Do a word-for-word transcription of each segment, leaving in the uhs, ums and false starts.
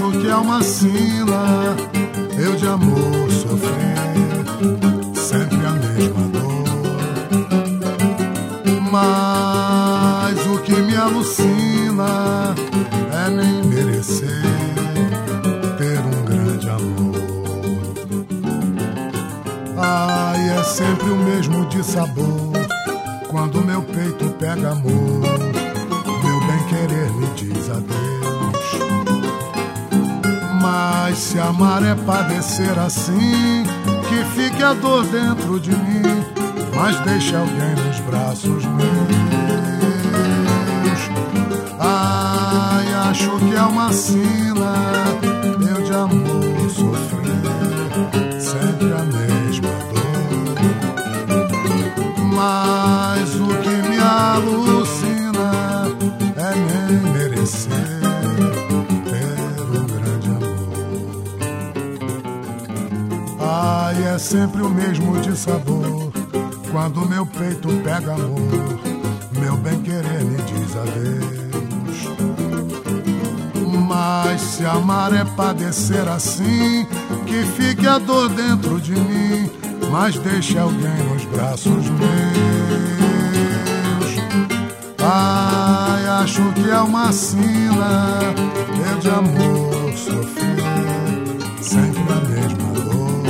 acho que é uma sina, eu de amor sofrer, sempre a mesma dor. Mas o que me alucina é nem merecer ter um grande amor. Ai, é sempre o mesmo dissabor quando meu peito pega amor. Meu bem-querer me diz adeus. Mas se amar é padecer assim, que fique a dor dentro de mim, mas deixe alguém nos braços meus. Ai, acho que é uma sina, eu de amor sofrer, sempre a mesma dor. Mas o que me alucina é nem merecer ter um grande amor. Ai, é sempre o mesmo dissabor quando meu peito pega amor. Meu bem-querer me diz adeus. Mas se amar é padecer assim, que fique a dor dentro de mim, mas deixe alguém nos braços meus. Ai, acho que é uma sina, eu de amor sofrer, sempre a mesma dor.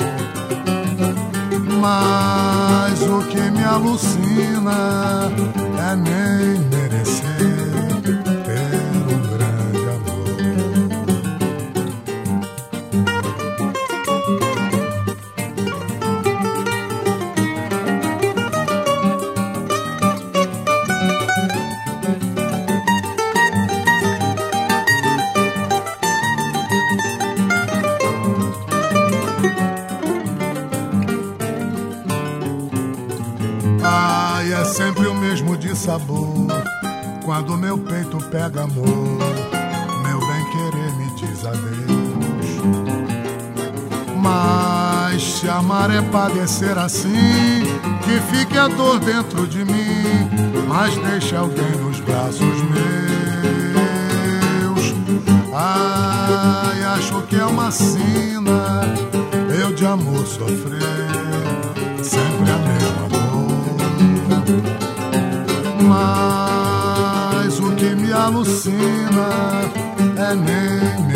Mas o que me alucina é nem merecer ter um grande amor. Ai, é sempre o mesmo dissabor quando meu peito pega amor. Meu bem-querer me diz adeus. Mas se amar é padecer assim, que fique a dor dentro de mim, mas deixe alguém nos braços meus. Ai, acho que é uma sina, eu de amor sofrer, sempre a mesma dor. Mas o que me alucina é nem